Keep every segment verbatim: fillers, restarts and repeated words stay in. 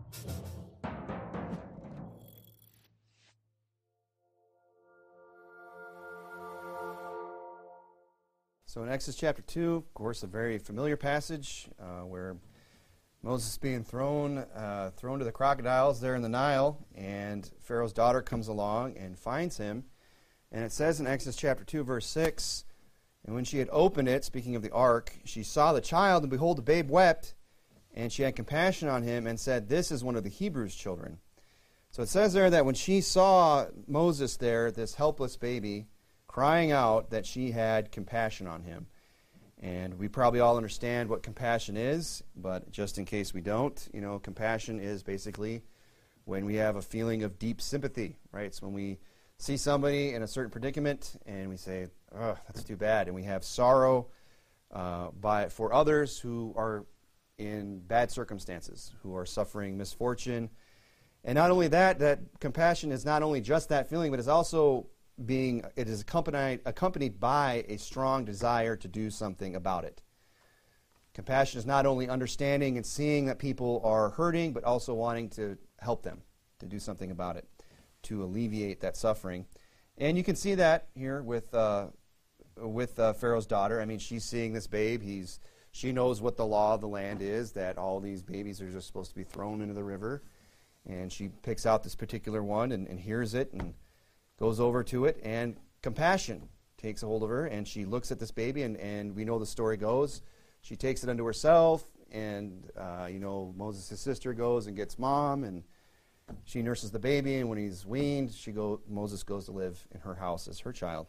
So in Exodus chapter two, of course, a very familiar passage uh, where Moses is being thrown, uh, thrown to the crocodiles there in the Nile, and Pharaoh's daughter comes along and finds him. And it says in Exodus chapter two, verse six, "And when she had opened it," speaking of the ark, "she saw the child, and behold, the babe wept, and she had compassion on him, and said, 'This is one of the Hebrews' children.'" So it says there that when she saw Moses there, this helpless baby, crying out, that she had compassion on him. And we probably all understand what compassion is, but just in case we don't, you know, compassion is basically when we have a feeling of deep sympathy, right? It's when we see somebody in a certain predicament and we say, "Oh, that's too bad," and we have sorrow uh, by for others who are in bad circumstances, who are suffering misfortune. And not only that, that compassion is not only just that feeling, but it's also being, it is accompanied, accompanied by a strong desire to do something about it. Compassion is not only understanding and seeing that people are hurting, but also wanting to help them, to do something about it, to alleviate that suffering. And you can see that here with uh, with uh, Pharaoh's daughter. I mean, she's seeing this babe. He's she knows what the law of the land is, that all these babies are just supposed to be thrown into the river. And she picks out this particular one and, and hears it and goes over to it, and compassion takes a hold of her, and she looks at this baby, and, and we know the story goes. She takes it unto herself, and, uh, you know, Moses' sister goes and gets mom, and she nurses the baby, and when he's weaned, she go, Moses goes to live in her house as her child.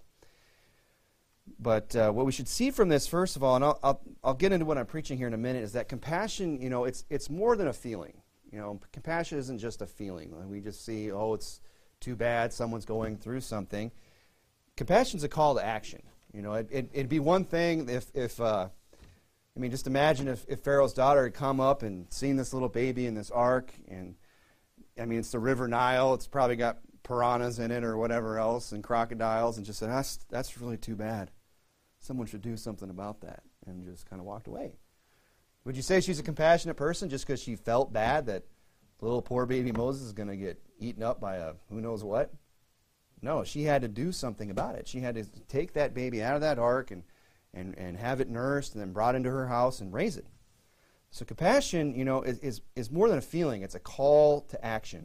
But uh, what we should see from this, first of all, and I'll, I'll, I'll get into what I'm preaching here in a minute, is that compassion, you know, it's it's more than a feeling. You know, compassion isn't just a feeling. We just see, oh, it's too bad someone's going through something. Compassion's a call to action. You know, it, it, it'd be one thing if, if uh, I mean, just imagine if, if Pharaoh's daughter had come up and seen this little baby in this ark, and, I mean, it's the River Nile. It's probably got piranhas in it or whatever else, and crocodiles, and just said, that's, that's really too bad. Someone should do something about that, and just kind of walked away. Would you say she's a compassionate person just because she felt bad that little poor baby Moses is going to get eaten up by a who knows what? No, she had to do something about it. She had to take that baby out of that ark and, and, and have it nursed and then brought into her house and raise it. So compassion, you know, is, is, is more than a feeling. It's a call to action.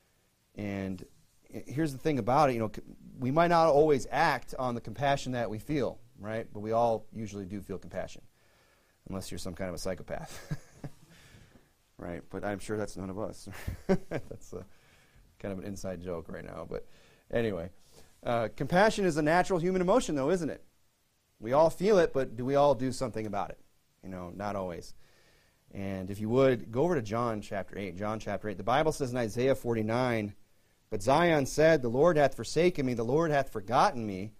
And here's the thing about it, you know, we might not always act on the compassion that we feel, right? But we all usually do feel compassion, unless you're some kind of a psychopath. Right, but I'm sure that's none of us. That's a, kind of an inside joke right now. But anyway, uh, compassion is a natural human emotion, though, isn't it? We all feel it, but do we all do something about it? You know, not always. And if you would, go over to John chapter eight. John chapter eight. The Bible says in Isaiah forty-nine, "But Zion said, 'The Lord hath forsaken me, the Lord hath forgotten me.'"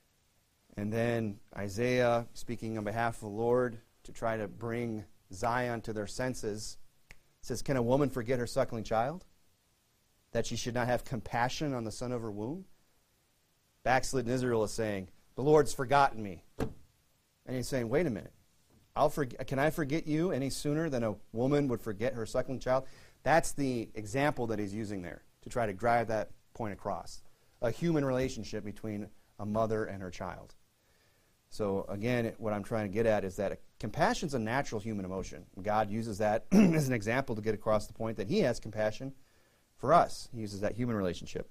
And then Isaiah, speaking on behalf of the Lord, to try to bring Zion to their senses, says, "Can a woman forget her suckling child, that she should not have compassion on the son of her womb?" Backslidden Israel is saying, "The Lord's forgotten me." And he's saying, wait a minute. I'll forg- can I forget you any sooner than a woman would forget her suckling child? That's the example that he's using there to try to drive that point across. A human relationship between a mother and her child. So again, what I'm trying to get at is that compassion is a natural human emotion. God uses that as an example to get across the point that he has compassion for us. He uses that human relationship.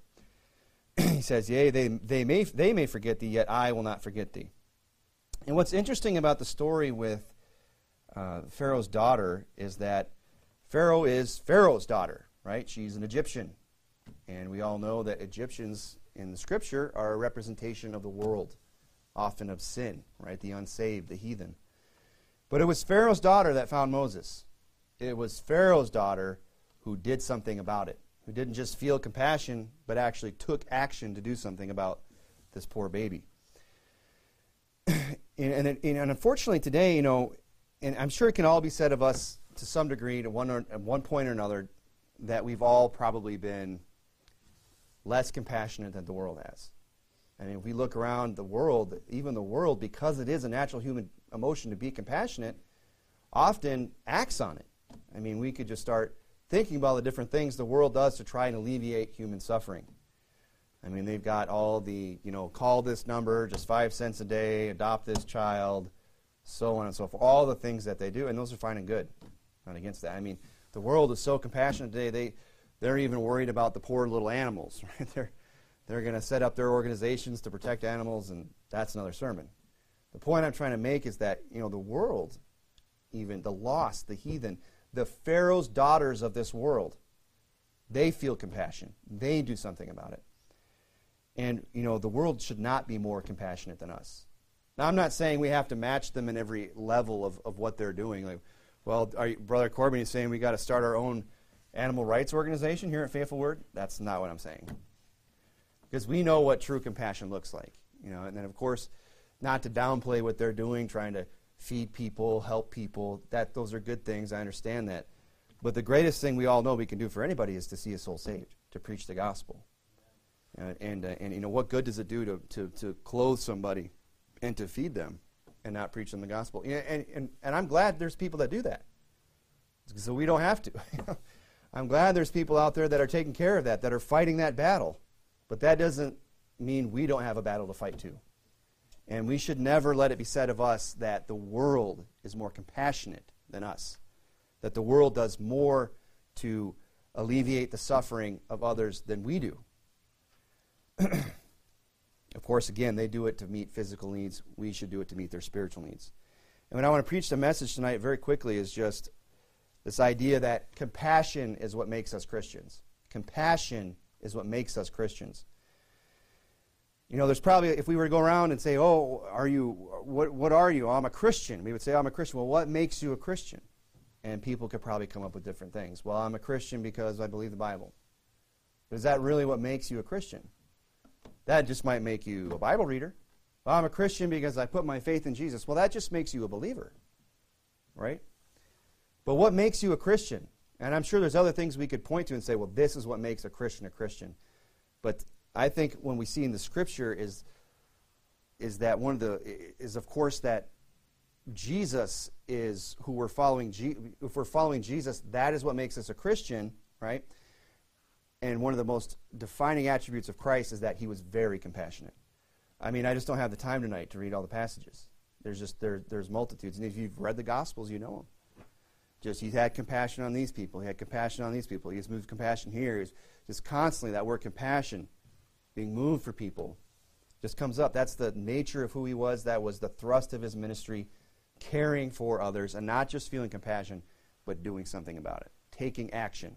He says, "Yea, they, they, may, they may forget thee, yet I will not forget thee." And what's interesting about the story with uh, Pharaoh's daughter is that Pharaoh is Pharaoh's daughter, right? She's an Egyptian. And we all know that Egyptians in the Scripture are a representation of the world, often of sin, right? The unsaved, the heathen. But it was Pharaoh's daughter that found Moses. It was Pharaoh's daughter who did something about it, who didn't just feel compassion, but actually took action to do something about this poor baby. and, and, and unfortunately today, you know, and I'm sure it can all be said of us to some degree, to one or, at one point or another, that we've all probably been less compassionate than the world has. I mean, if we look around the world, even the world, because it is a natural human emotion to be compassionate, often acts on it. I mean, we could just start thinking about the different things the world does to try and alleviate human suffering. I mean, they've got all the, you know, call this number, just five cents a day, adopt this child, so on and so forth. All the things that they do, and those are fine and good. Not against that. I mean, the world is so compassionate today, they, they're even worried about the poor little animals. Right? They're, they're going to set up their organizations to protect animals, and that's another sermon. The point I'm trying to make is that, you know, the world, even the lost, the heathen, the Pharaoh's daughters of this world, they feel compassion. They do something about it. And, you know, the world should not be more compassionate than us. Now, I'm not saying we have to match them in every level of, of what they're doing. Like, well, are you, Brother Corbin is saying we got to start our own animal rights organization here at Faithful Word. That's not what I'm saying. Because we know what true compassion looks like. You know, and then, of course, not to downplay what they're doing, trying to feed people, help people. That those are good things. I understand that. But the greatest thing we all know we can do for anybody is to see a soul saved, to preach the gospel. Uh, and, uh, and, you know, what good does it do to, to, to clothe somebody and to feed them and not preach them the gospel? You know, and, and, and I'm glad there's people that do that. So we don't have to. I'm glad there's people out there that are taking care of that, that are fighting that battle. But that doesn't mean we don't have a battle to fight too. And we should never let it be said of us that the world is more compassionate than us, that the world does more to alleviate the suffering of others than we do. Of course, again, they do it to meet physical needs. We should do it to meet their spiritual needs. And what I want to preach the message tonight very quickly is just this idea that compassion is what makes us Christians. Compassion is what makes us Christians. You know, there's probably, if we were to go around and say, oh, are you, what, what are you? Oh, I'm a Christian. We would say, I'm a Christian. Well, what makes you a Christian? And people could probably come up with different things. Well, I'm a Christian because I believe the Bible. But is that really what makes you a Christian? That just might make you a Bible reader. Well, I'm a Christian because I put my faith in Jesus. Well, that just makes you a believer, right? But what makes you a Christian? And I'm sure there's other things we could point to and say, well, this is what makes a Christian a Christian. But I think when we see in the Scripture is, is that one of the, is of course that Jesus is who we're following. If we're following Jesus, that is what makes us a Christian, right? And one of the most defining attributes of Christ is that he was very compassionate. I mean, I just don't have the time tonight to read all the passages. There's just there, there's multitudes. And if you've read the Gospels, you know them. Just he had compassion on these people. He had compassion on these people. He has moved compassion here. He's just constantly, that word compassion, being moved for people, just comes up. That's the nature of who he was. That was the thrust of his ministry, caring for others, and not just feeling compassion, but doing something about it, taking action.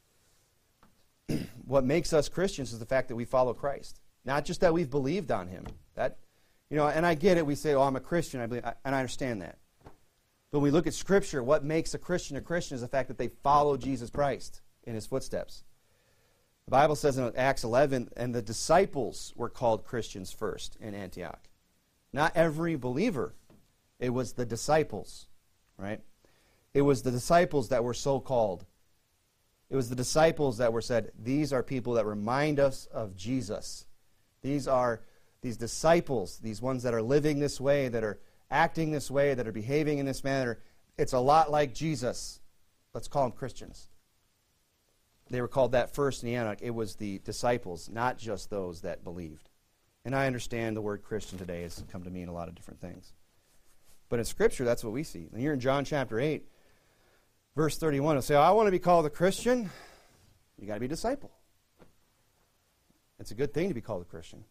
What makes us Christians is the fact that we follow Christ. Not just that we've believed on him. That, you know, and I get it. We say, oh, I'm a Christian. I believe, and I understand that. But when we look at Scripture, what makes a Christian a Christian is the fact that they follow Jesus Christ in his footsteps. The Bible says in Acts eleven, and the disciples were called Christians first in Antioch. Not every believer. It was the disciples, right? It was the disciples that were so called. It was the disciples that were said, these are people that remind us of Jesus. These are these disciples, these ones that are living this way, that are acting this way, that are behaving in this manner. It's a lot like Jesus. Let's call them Christians. They were called that first in Antioch. It was the disciples, not just those that believed. And I understand the word Christian today has come to mean a lot of different things. But in Scripture, that's what we see. And here in John chapter eight, verse thirty-one, it'll say, I want to be called a Christian. You got to be a disciple. It's a good thing to be called a Christian.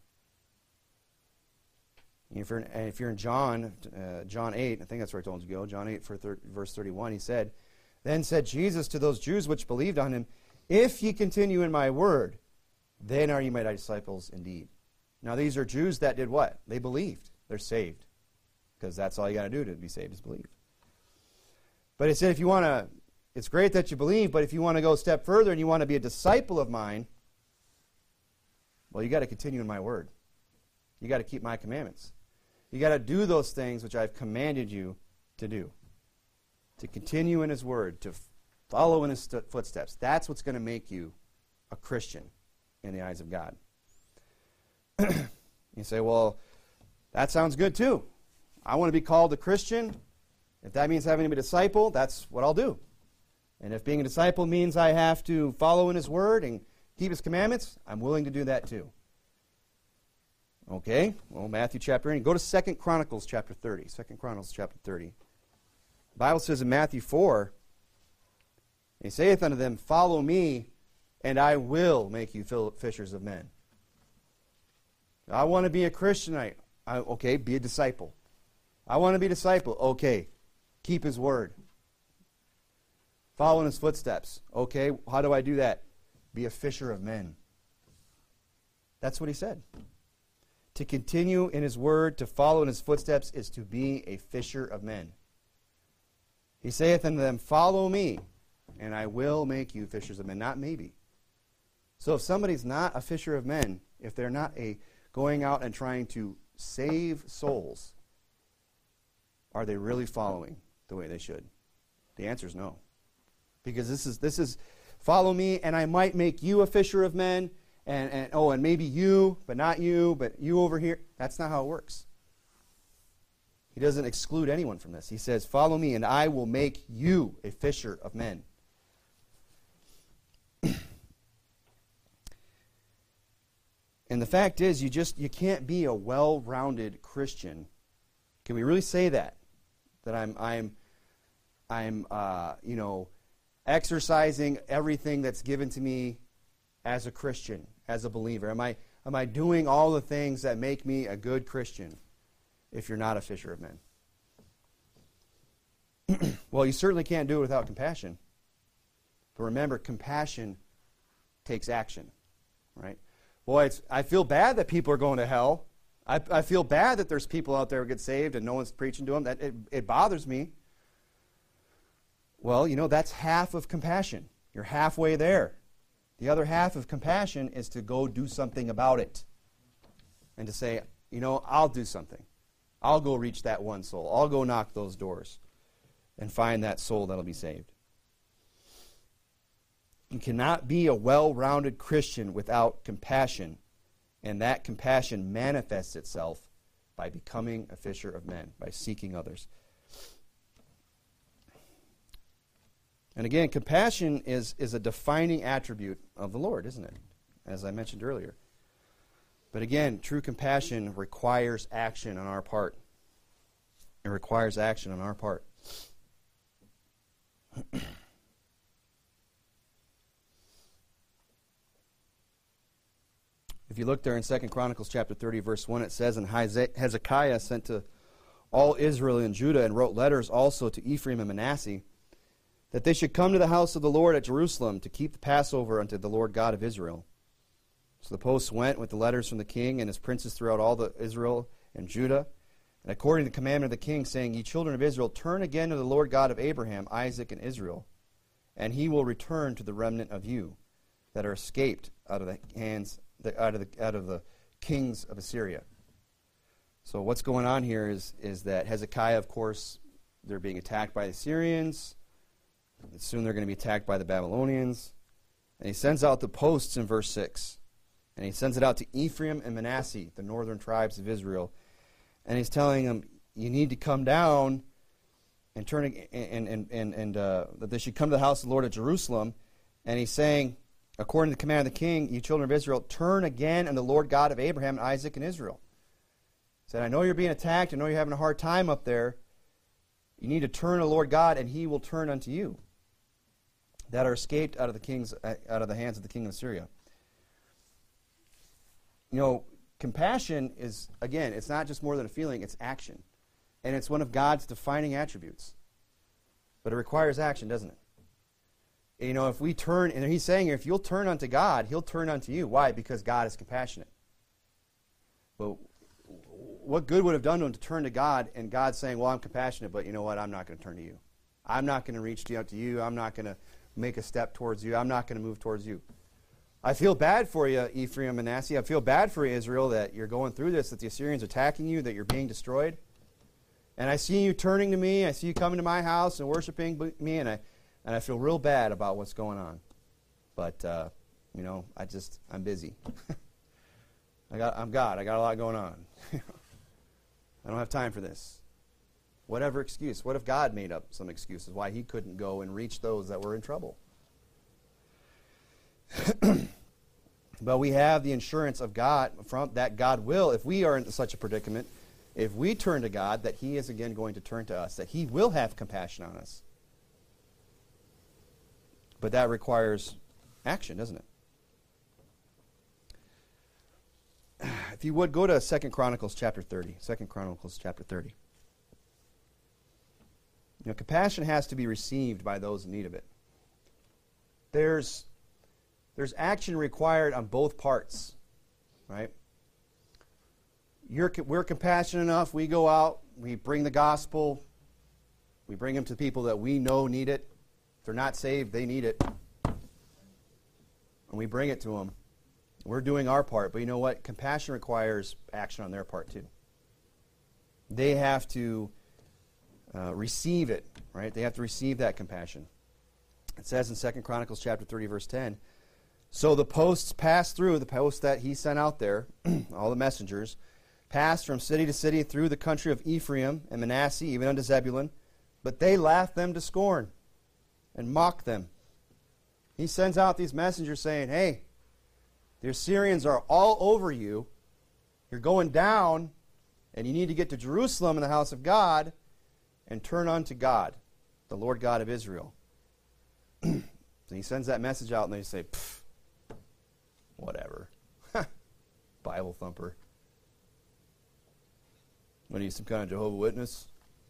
If you're in, and if you're in John, uh, John eight, I think that's where I told you to go, John eight, for thir- verse thirty-one, he said, Then said Jesus to those Jews which believed on him, If ye continue in my word, then are ye my disciples indeed. Now these are Jews that did what? They believed. They're saved. Because that's all you got to do to be saved is believe. But it said if you want to, it's great that you believe, but if you want to go a step further and you want to be a disciple of mine, well, you got to continue in my word. You got to keep my commandments. You got to do those things which I've commanded you to do. To continue in his word, to follow in his st- footsteps. That's what's going to make you a Christian in the eyes of God. You say, well, that sounds good too. I want to be called a Christian. If that means having to be a disciple, that's what I'll do. And if being a disciple means I have to follow in his word and keep his commandments, I'm willing to do that too. Okay, well, Matthew chapter eight. Go to Second Chronicles chapter thirty. Second Chronicles chapter thirty. The Bible says in Matthew four, he saith unto them, follow me, and I will make you fishers of men. I want to be a Christianite. I, okay, be a disciple. I want to be a disciple. Okay, keep his word. Follow in his footsteps. Okay, how do I do that? Be a fisher of men. That's what he said. To continue in his word, to follow in his footsteps, is to be a fisher of men. He saith unto them, follow me, and I will make you fishers of men. Not maybe. So if somebody's not a fisher of men, if they're not a going out and trying to save souls, are they really following the way they should? The answer is no. Because this is this is follow me, and I might make you a fisher of men. And, and oh, and maybe you, but not you, but you over here. That's not how it works. He doesn't exclude anyone from this. He says, follow me, and I will make you a fisher of men. And the fact is, you just you can't be a well-rounded Christian. Can we really say that? That I'm I'm I'm uh, you know exercising everything that's given to me as a Christian, as a believer? Am I am I doing all the things that make me a good Christian if you're not a fisher of men? Well, you certainly can't do it without compassion. But remember, compassion takes action, right? Boy, it's, I feel bad that people are going to hell. I, I feel bad that there's people out there who get saved and no one's preaching to them. That it, it bothers me. Well, you know, that's half of compassion. You're halfway there. The other half of compassion is to go do something about it. And to say, you know, I'll do something. I'll go reach that one soul. I'll go knock those doors and find that soul that'll be saved. You cannot be a well-rounded Christian without compassion. And that compassion manifests itself by becoming a fisher of men, by seeking others. And again, compassion is, is a defining attribute of the Lord, isn't it? As I mentioned earlier. But again, true compassion requires action on our part. It requires action on our part. If you look there in Second Chronicles chapter thirty, verse one, it says, and Hezekiah sent to all Israel and Judah and wrote letters also to Ephraim and Manasseh, that they should come to the house of the Lord at Jerusalem to keep the Passover unto the Lord God of Israel. So the posts went with the letters from the king and his princes throughout all the Israel and Judah, and according to the commandment of the king, saying, Ye children of Israel, turn again to the Lord God of Abraham, Isaac, and Israel, and he will return to the remnant of you that are escaped out of the hands, the, out of the out of the kings of Assyria. So what's going on here is is that Hezekiah, of course, they're being attacked by the Syrians. Soon they're going to be attacked by the Babylonians. And he sends out the posts in verse six. And he sends it out to Ephraim and Manasseh, the northern tribes of Israel. And he's telling them, you need to come down and turn and and and, and uh, that they should come to the house of the Lord at Jerusalem. And he's saying, according to the command of the king, you children of Israel, turn again unto the Lord God of Abraham, and Isaac, and Israel. He said, I know you're being attacked. I know you're having a hard time up there. You need to turn to the Lord God, and he will turn unto you, that are escaped out of the kings, out of the hands of the king of Syria. You know, compassion is, again, it's not just more than a feeling, it's action. And it's one of God's defining attributes. But it requires action, doesn't it? You know, if we turn, and he's saying here, if you'll turn unto God, he'll turn unto you. Why? Because God is compassionate. Well, what good would it have done to him to turn to God, and God saying, well, I'm compassionate, but you know what, I'm not going to turn to you. I'm not going to reach out to you. I'm not going to make a step towards you. I'm not going to move towards you. I feel bad for you, Ephraim and Manasseh. I feel bad for you, Israel, that you're going through this, that the Assyrians are attacking you, that you're being destroyed. And I see you turning to me. I see you coming to my house and worshiping me, and I and I feel real bad about what's going on. But, uh, you know, I just, I'm busy. I got, I'm God. I got a lot going on. I don't have time for this. Whatever excuse. What if God made up some excuses why he couldn't go and reach those that were in trouble? But we have the insurance of God, from that God will, if we are in such a predicament, if we turn to God, that he is again going to turn to us, that he will have compassion on us. But that requires action, doesn't it? If you would, go to Second Chronicles chapter thirty. Second Chronicles chapter thirty. You know, compassion has to be received by those in need of it. There's, there's action required on both parts, right? You're, we're compassionate enough. We go out, we bring the gospel, we bring them to people that we know need it. If they're not saved, they need it. And we bring it to them. We're doing our part, but you know what? Compassion requires action on their part too. They have to uh, receive it, right? They have to receive that compassion. It says in Second Chronicles chapter thirty, verse ten, so the posts passed through, the posts that he sent out there, all the messengers, passed from city to city through the country of Ephraim and Manasseh, even unto Zebulun, but they laughed them to scorn and mocked them. He sends out these messengers saying, hey, the Assyrians are all over you. You're going down, and you need to get to Jerusalem in the house of God and turn unto God, the Lord God of Israel. So he sends that message out, and they say, pfft, whatever. Bible thumper. What are you, some kind of Jehovah's Witness?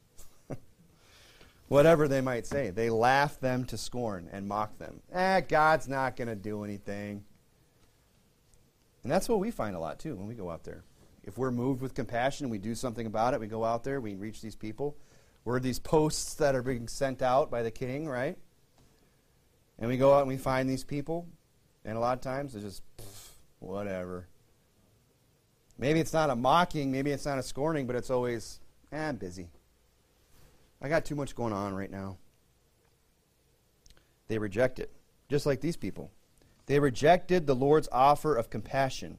Whatever they might say. They laugh them to scorn and mock them. Eh, God's not going to do anything. And that's what we find a lot, too, when we go out there. If we're moved with compassion and we do something about it, we go out there, we reach these people. We're these posts that are being sent out by the king, right? And we go out and we find these people, and a lot of times it's just, pff, whatever. Maybe it's not a mocking, maybe it's not a scorning, but it's always, eh, I'm busy. I got too much going on right now. They reject it, just like these people. They rejected the Lord's offer of compassion.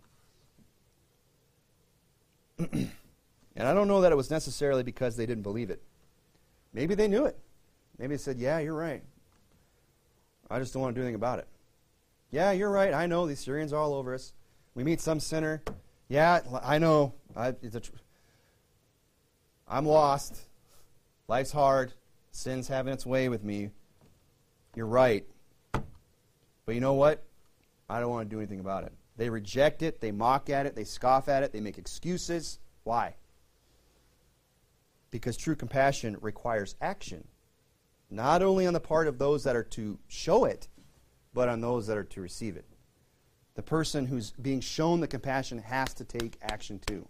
And I don't know that it was necessarily because they didn't believe it. Maybe they knew it. Maybe they said, yeah, you're right. I just don't want to do anything about it. Yeah, you're right. I know these Syrians are all over us. We meet some sinner. Yeah, I know. I, it's a tr- I'm lost. Life's hard. Sin's having its way with me. You're right. But you know what? I don't want to do anything about it. They reject it. They mock at it. They scoff at it. They make excuses. Why? Because true compassion requires action. Not only on the part of those that are to show it, but on those that are to receive it. The person who's being shown the compassion has to take action too.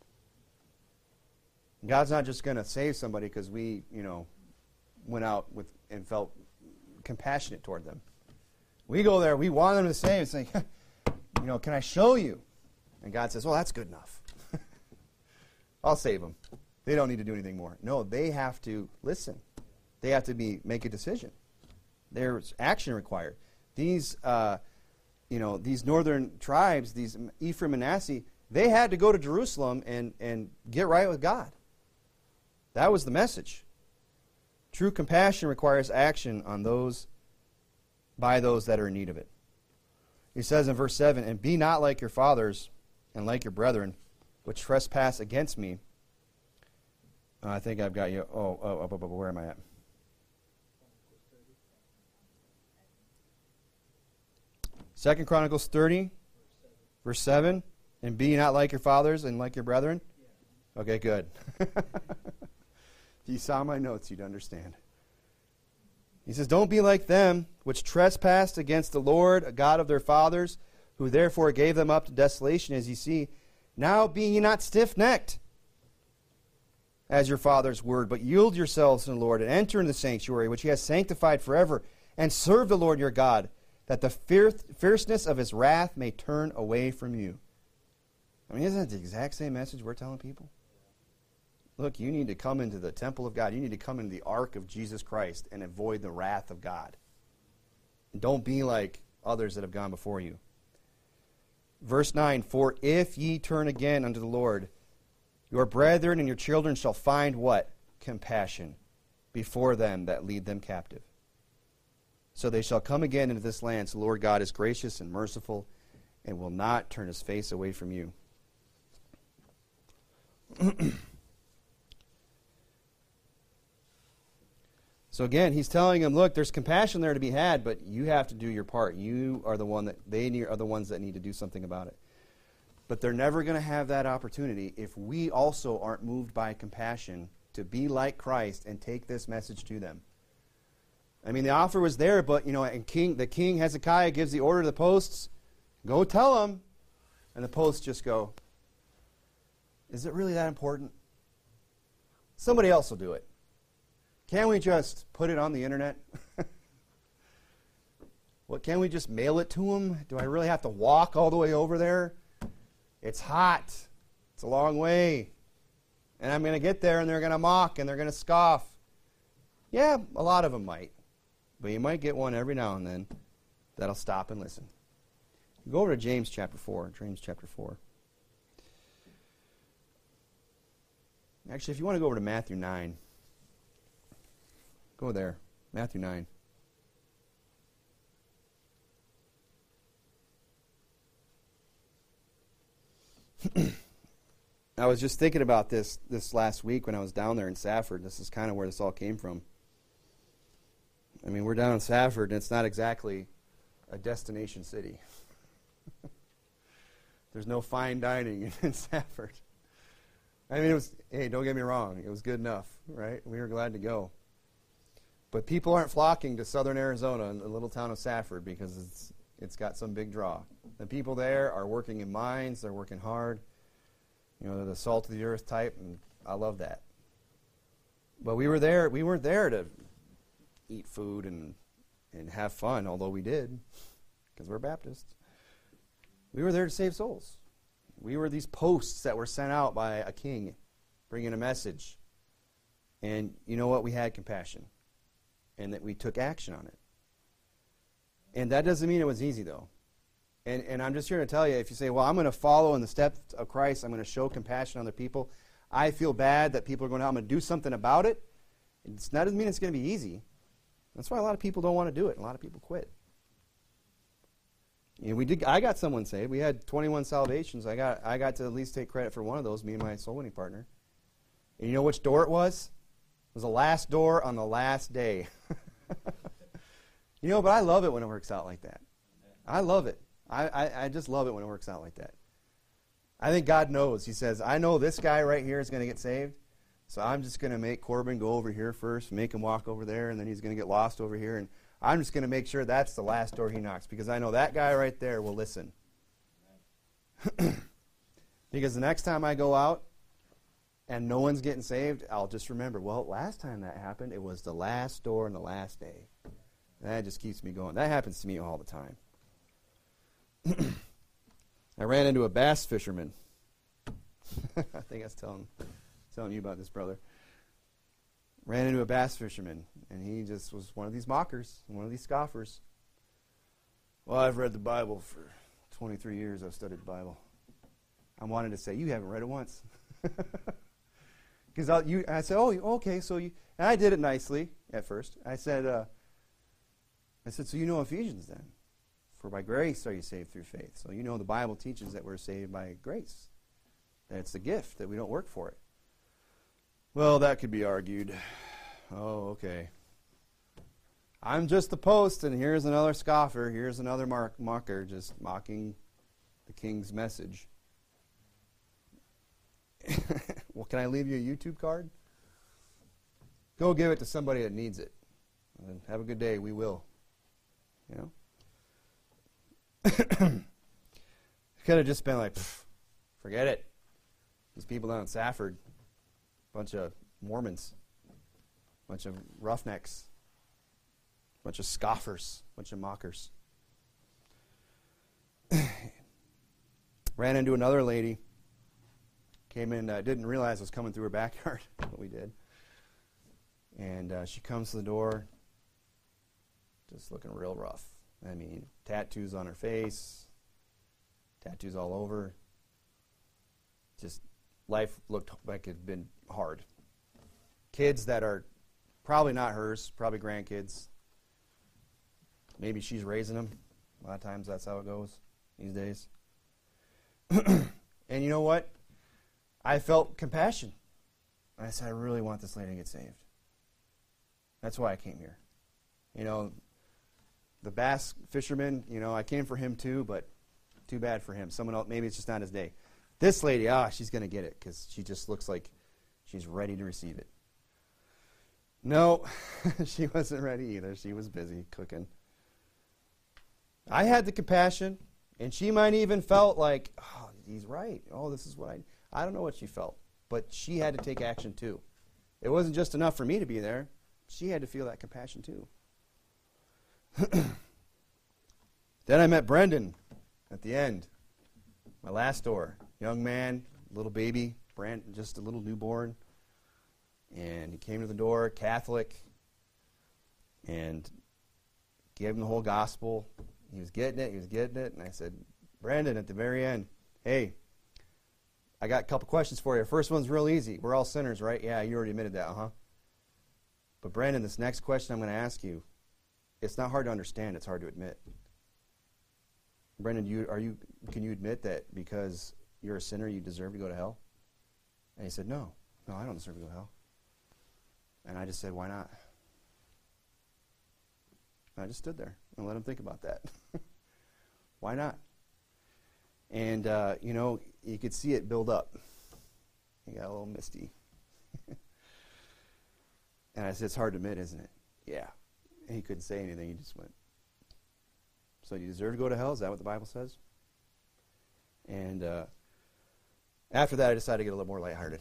God's not just going to save somebody because we, you know, went out with and felt compassionate toward them. We go there, we want them to save and say, you know, can I show you? And God says, well, that's good enough. I'll save them. They don't need to do anything more. No, they have to listen. They have to be make a decision. There's action required. These, uh, you know, these northern tribes, these Ephraim and Manasseh, they had to go to Jerusalem and, and get right with God. That was the message. True compassion requires action on those, by those that are in need of it. He says in verse seven, and be not like your fathers and like your brethren, which trespass against me. Uh, I think I've got you. Oh, oh, oh, oh, oh, where am I at? Second Chronicles thirty, verse seven. And be not like your fathers and like your brethren. Okay, good. If you saw my notes, you'd understand. He says, don't be like them, which trespassed against the Lord, a God of their fathers, who therefore gave them up to desolation, as ye see. Now be ye not stiff-necked, as your father's word, but yield yourselves to the Lord, and enter into the sanctuary, which he has sanctified forever, and serve the Lord your God, that the fierce, fierceness of his wrath may turn away from you. I mean, isn't that the exact same message we're telling people? Look, you need to come into the temple of God. You need to come into the ark of Jesus Christ and avoid the wrath of God. And don't be like others that have gone before you. Verse nine, for if ye turn again unto the Lord, your brethren and your children shall find what? compassion before them that lead them captive. So they shall come again into this land. So the Lord God is gracious and merciful and will not turn his face away from you. So again, he's telling them, look, there's compassion there to be had, but you have to do your part. You are the one that they need, are the ones that need to do something about it. But they're never going to have that opportunity if we also aren't moved by compassion to be like Christ and take this message to them. I mean, the offer was there, but you know, and King, the king Hezekiah gives the order to the posts, go tell them, and the posts just go, is it really that important? Somebody else will do it. Can't we just put it on the internet? What, can't we just mail it to them? Do I really have to walk all the way over there? It's hot. It's a long way. And I'm going to get there and they're going to mock and they're going to scoff. Yeah, a lot of them might. But you might get one every now and then that'll stop and listen. Go over to James chapter four. James chapter four. Actually, if you want to go over to Matthew nine. Go there. Matthew nine. I was just thinking about this this last week when I was down there in Safford. This is kind of where this all came from. I mean, we're down in Safford, and it's not exactly a destination city. There's no fine dining in Safford. I mean, it was, hey, don't get me wrong. It was good enough, right? We were glad to go. But people aren't flocking to southern Arizona in the little town of Safford because it's it's got some big draw. The people there are working in mines. They're working hard. You know, they're the salt of the earth type, and I love that. But we were there. We weren't there to eat food and and have fun, although we did, because we're Baptists. We were there to save souls. We were these posts that were sent out by a king, bringing a message. And you know what? We had compassion. And that we took action on it. And that doesn't mean it was easy, though. And and I'm just here to tell you, if you say, well, I'm going to follow in the steps of Christ, I'm going to show compassion on other people, I feel bad that people are going to, I'm going to do something about it. It's not, doesn't mean it's going to be easy. That's why a lot of people don't want to do it. A lot of people quit. You know, we did. I got someone saved. We had twenty-one salvations. I got I got to at least take credit for one of those, me and my soul winning partner. And you know which door it was? It was the last door on the last day. You know, but I love it when it works out like that. I love it. I, I, I just love it when it works out like that. I think God knows. He says, I know this guy right here is going to get saved, so I'm just going to make Corbin go over here first, make him walk over there, and then he's going to get lost over here, and I'm just going to make sure that's the last door he knocks, because I know that guy right there will listen. Because the next time I go out and no one's getting saved, I'll just remember, well, last time that happened, it was the last door on the last day. That just keeps me going. That happens to me all the time. I ran into a bass fisherman. I think I was telling, telling you about this, brother. Ran into a bass fisherman, and he just was one of these mockers, one of these scoffers. Well, I've read the Bible for twenty-three years. I've studied the Bible. I wanted to say, you haven't read it once. Because I, I said, oh, okay, so you, and I did it nicely at first. I said, uh, I said, so you know Ephesians then? For by grace are you saved through faith. So you know the Bible teaches that we're saved by grace. That it's a gift, that we don't work for it. Well, that could be argued. Oh, okay. I'm just the post, and here's another scoffer. Here's another mark, mocker just mocking the king's message. Well, can I leave you a YouTube card? Go give it to somebody that needs it. And have a good day. We will. You know? Could have just been like, forget it. These people down in Safford, bunch of Mormons, bunch of roughnecks, bunch of scoffers, bunch of mockers. Ran into another lady. Came in, uh, didn't realize I was coming through her backyard, but we did. And uh, she comes to the door, just looking real rough. I mean, tattoos on her face, tattoos all over. Just life looked like it had been hard. kids that are probably not hers, probably grandkids. Maybe she's raising them. A lot of times that's how it goes these days. And you know what? I felt compassion. I said, I really want this lady to get saved. That's why I came here. You know, the bass fisherman, you know, I came for him too, but too bad for him. Someone else, maybe it's just not his day. This lady, ah, she's going to get it because she just looks like she's ready to receive it. No, she wasn't ready either. She was busy cooking. I had the compassion, and she might even felt like, oh, he's right. Oh, this is what I... I don't know what she felt, but she had to take action too. It wasn't just enough for me to be there. She had to feel that compassion too. Then I met Brendan at the end, my last door. Young man, little baby, brand, just a little newborn. And he came to the door, Catholic, and gave him the whole gospel. He was getting it, he was getting it. And I said, Brandon, at the very end, hey, I got a couple questions for you. First one's real easy. We're all sinners, right? Yeah, you already admitted that, huh? But Brandon, this next question I'm going to ask you, it's not hard to understand, it's hard to admit. Brandon, you, are you, can you admit that because you're a sinner, you deserve to go to hell? And he said, no, no, I don't deserve to go to hell. And I just said, why not? And I just stood there and let him think about that. Why not? And, uh, you know, you could see it build up. He got a little misty. And I said, it's hard to admit, isn't it? Yeah. And he couldn't say anything. He just went, so you deserve to go to hell? Is that what the Bible says? And uh, after that, I decided to get a little more lighthearted.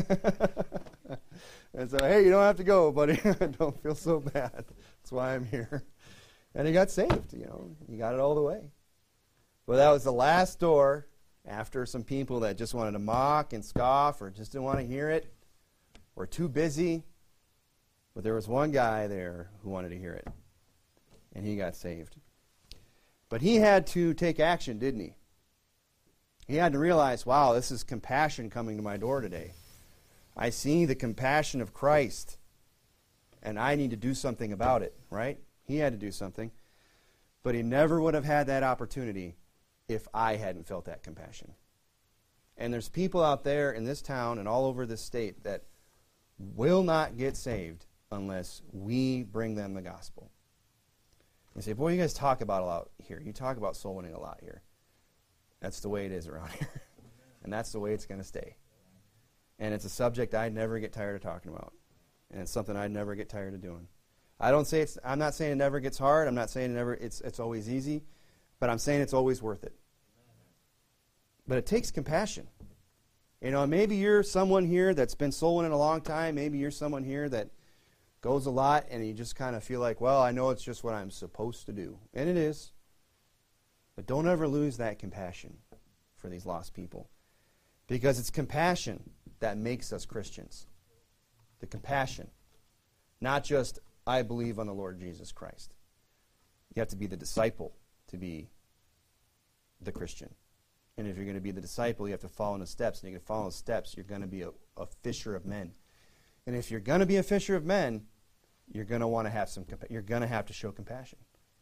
And said, hey, you don't have to go, buddy. Don't feel so bad. That's why I'm here. And he got saved, you know. He got it all the way. Well, that was the last door after some people that just wanted to mock and scoff or just didn't want to hear it or too busy. But there was one guy there who wanted to hear it, and he got saved. But he had to take action, didn't he? He had to realize, wow, this is compassion coming to my door today. I see the compassion of Christ, and I need to do something about it, right? He had to do something. But he never would have had that opportunity if I hadn't felt that compassion. And there's people out there in this town and all over this state that will not get saved unless we bring them the gospel. You say, boy, you guys talk about a lot here. You talk about soul winning a lot here. That's the way it is around here. And that's the way it's going to stay. And it's a subject I never get tired of talking about. And it's something I never get tired of doing. I don't say it's, I'm not saying it never gets hard. I'm not saying it never, it's, it's always easy. But I'm saying it's always worth it. But it takes compassion. You know, maybe you're someone here that's been soul winning a long time. Maybe you're someone here that goes a lot and you just kind of feel like, well, I know it's just what I'm supposed to do. And it is. But don't ever lose that compassion for these lost people. Because it's compassion that makes us Christians. The compassion. Not just, I believe on the Lord Jesus Christ. You have to be the disciple to be the Christian. And if you're going to be the disciple, you have to follow in the steps. And you're going to follow the steps, you're going to be a, a fisher of men. And if you're going to be a fisher of men, you're going to want to have some. You're going to have to show compassion.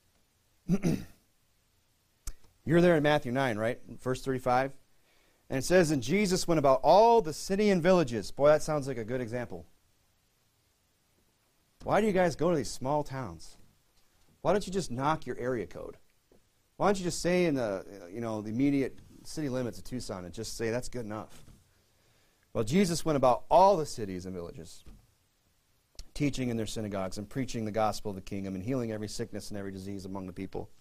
You're there in Matthew nine, right? Verse thirty-five. And it says, and Jesus went about all the city and villages. Boy, that sounds like a good example. Why do you guys go to these small towns? Why don't you just knock your area code? Why don't you just say in the, you know, the immediate city limits of Tucson and just say that's good enough? Well, Jesus went about all the cities and villages, teaching in their synagogues and preaching the gospel of the kingdom and healing every sickness and every disease among the people.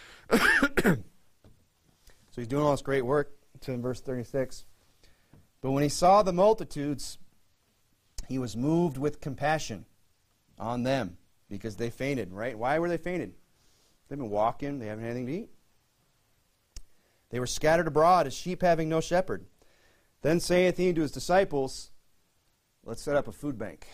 So he's doing all this great work. To in verse thirty-six. But when he saw the multitudes, he was moved with compassion on them because they fainted, right? Why were they fainted? They've been walking. They haven't had anything to eat. They were scattered abroad as sheep having no shepherd. Then saith he to his disciples, let's set up a food bank.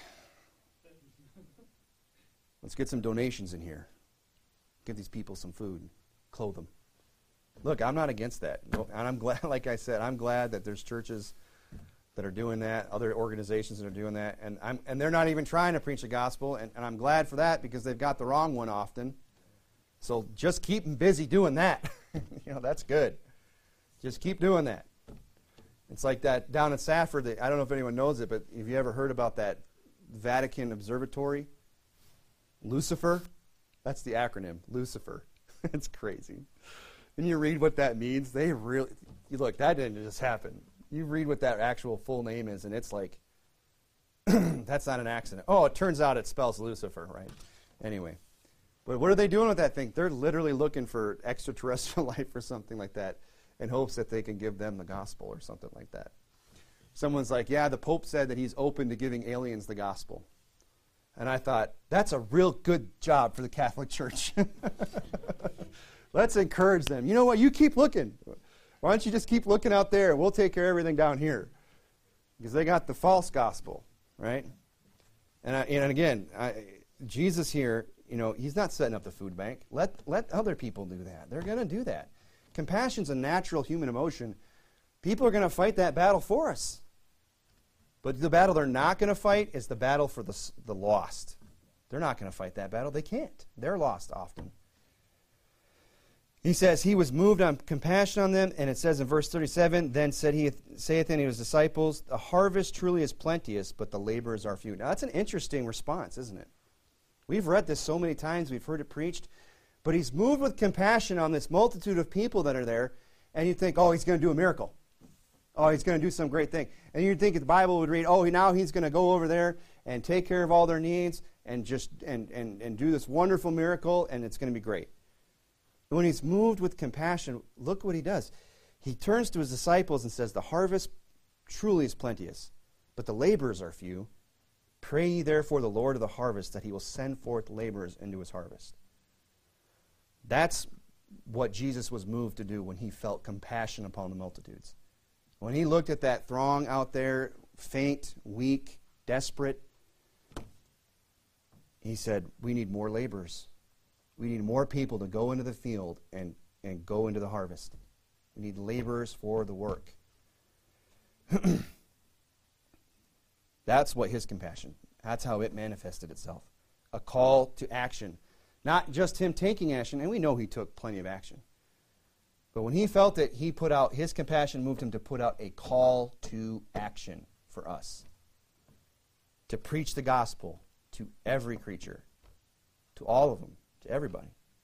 Let's get some donations in here. Give these people some food. Clothe them. Look, I'm not against that. And I'm glad, like I said, I'm glad that there's churches that are doing that, other organizations that are doing that, and I'm and they're not even trying to preach the gospel, and, and I'm glad for that because they've got the wrong one often. So just keep them busy doing that. You know, that's good. Just keep doing that. It's like that down in Safford. That, I don't know if anyone knows it, but have you ever heard about that Vatican Observatory? Lucifer? That's the acronym, Lucifer. It's crazy. And you read what that means. They really, you look, that didn't just happen. You read what that actual full name is, and it's like, that's not an accident. Oh, it turns out it spells Lucifer, right? Anyway. But what are they doing with that thing? They're literally looking for extraterrestrial life or something like that in hopes that they can give them the gospel or something like that. Someone's like, yeah, the Pope said that he's open to giving aliens the gospel. And I thought, that's a real good job for the Catholic Church. Let's encourage them. You know what? You keep looking. Why don't you just keep looking out there, and we'll take care of everything down here. Because they got the false gospel, right? And, I, and again, I, Jesus here, you know, he's not setting up the food bank. Let, let other people do that. They're going to do that. Compassion's a natural human emotion. People are going to fight that battle for us. But the battle they're not going to fight is the battle for the, the lost. They're not going to fight that battle. They can't. They're lost often. He says he was moved on compassion on them, and it says in verse thirty-seven, then said he saith unto his disciples, the harvest truly is plenteous, but the laborers are few. Now that's an interesting response, isn't it? We've read this so many times, we've heard it preached, but he's moved with compassion on this multitude of people that are there, and you think, oh, he's going to do a miracle. Oh, he's going to do some great thing. And you'd think the Bible would read, oh, now he's going to go over there and take care of all their needs and just and, and, and do this wonderful miracle, and it's going to be great. But when he's moved with compassion, look what he does. He turns to his disciples and says, the harvest truly is plenteous, but the laborers are few. Pray ye therefore the Lord of the harvest that he will send forth laborers into his harvest. That's what Jesus was moved to do when he felt compassion upon the multitudes. When he looked at that throng out there, faint, weak, desperate, he said, we need more laborers. We need more people to go into the field and, and go into the harvest. We need laborers for the work. That's what his compassion, that's how it manifested itself. A call to action. Not just him taking action, and we know he took plenty of action. But when he felt it, he put out, his compassion moved him to put out a call to action for us. To preach the gospel to every creature. To all of them. To everybody.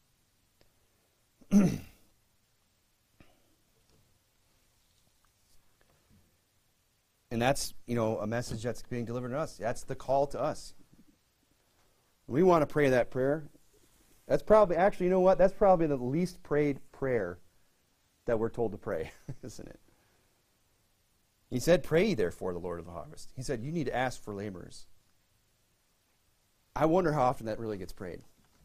And that's, you know, a message that's being delivered to us. That's the call to us. We want to pray that prayer. That's probably, actually, you know what? That's probably the least prayed prayer that we're told to pray, isn't it? He said, pray ye therefore the Lord of the harvest. He said, you need to ask for laborers. I wonder how often that really gets prayed.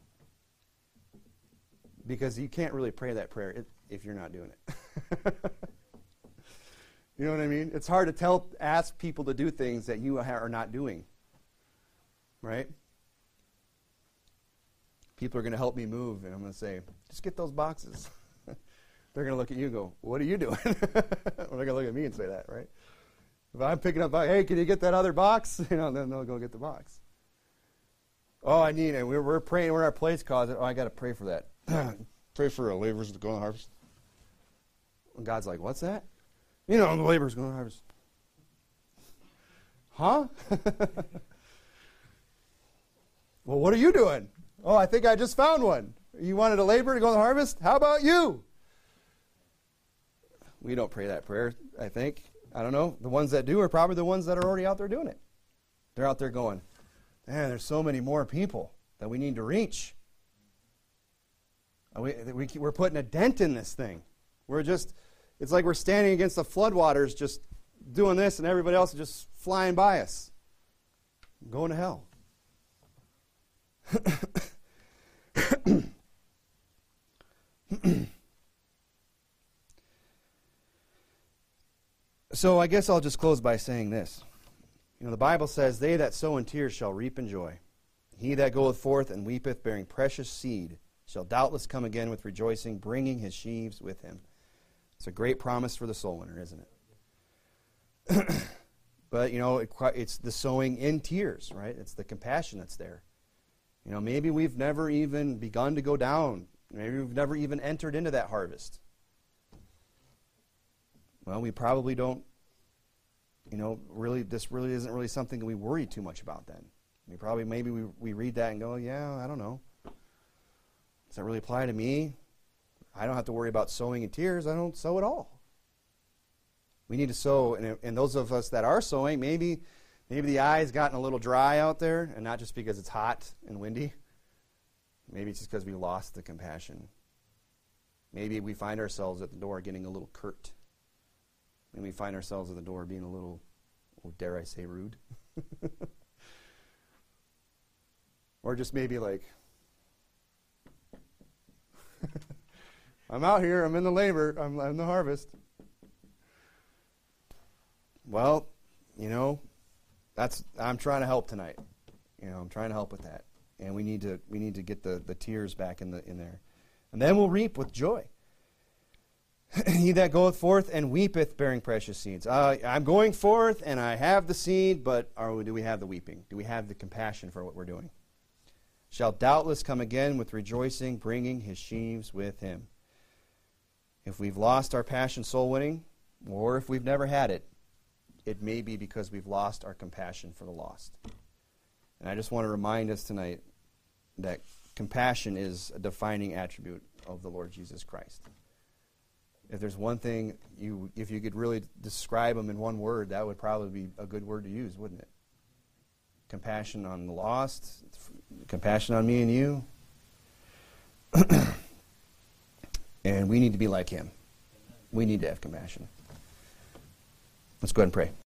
Because you can't really pray that prayer if you're not doing it. You know what I mean? It's hard to tell, ask people to do things that you are not doing. Right? People are going to help me move, and I'm going to say, just get those boxes. They're going to look at you and go, what are you doing? Well, they're going to look at me and say that, right? If I'm picking up, hey, can you get that other box? You know, then they'll go get the box. Oh, I need it. We're, we're praying. We're in our place closet. Oh, I got to pray for that. Pray for uh, laborers to go on the harvest. And God's like, what's that? You know, the laborers go on the harvest. Huh? Well, what are you doing? Oh, I think I just found one. You wanted a laborer to go on the harvest? How about you? We don't pray that prayer, I think. I don't know. The ones that do are probably the ones that are already out there doing it. They're out there going, man, there's so many more people that we need to reach. We, we, we're putting a dent in this thing. We're just, it's like we're standing against the floodwaters just doing this and everybody else is just flying by us. Going to hell. So I guess I'll just close by saying this. You know, the Bible says, they that sow in tears shall reap in joy. He that goeth forth and weepeth, bearing precious seed, shall doubtless come again with rejoicing, bringing his sheaves with him. It's a great promise for the soul winner, isn't it? But, you know, it, it's the sowing in tears, right? It's the compassion that's there. You know, maybe we've never even begun to go down. Maybe we've never even entered into that harvest. Well, we probably don't, you know, really, this really isn't really something that we worry too much about then. We probably, maybe we, we read that and go, yeah, I don't know. Does that really apply to me? I don't have to worry about sowing in tears. I don't sow at all. We need to sow, and, and those of us that are sowing, maybe maybe the eye's gotten a little dry out there, and not just because it's hot and windy. Maybe it's just because we lost the compassion. Maybe we find ourselves at the door getting a little curt. Maybe we find ourselves at the door being a little, oh, dare I say, rude. Or just maybe like, I'm out here, I'm in the labor, I'm in the harvest. Well, you know, that's I'm trying to help tonight. You know, I'm trying to help with that. And we need to we need to get the, the tears back in the in there. And then we'll reap with joy. He that goeth forth and weepeth, bearing precious seeds. Uh, I'm going forth and I have the seed, but are, do we have the weeping? Do we have the compassion for what we're doing? Shall doubtless come again with rejoicing, bringing his sheaves with him. If we've lost our passion soul winning, or if we've never had it, it may be because we've lost our compassion for the lost. And I just want to remind us tonight that compassion is a defining attribute of the Lord Jesus Christ. If there's one thing, you, if you could really describe him in one word, that would probably be a good word to use, wouldn't it? Compassion on the lost, compassion on me and you. And we need to be like him. We need to have compassion. Let's go ahead and pray.